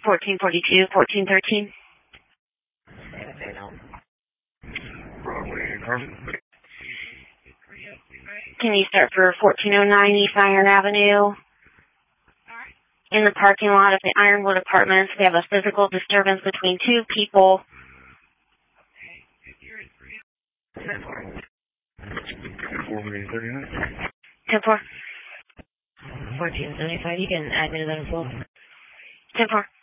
1442, 1413. Can you start for 1409 East Iron Avenue? In the parking lot of the Ironwood Apartments, we have a physical disturbance between two people. 10-4. 1475, you can add me to that as well. 10-4.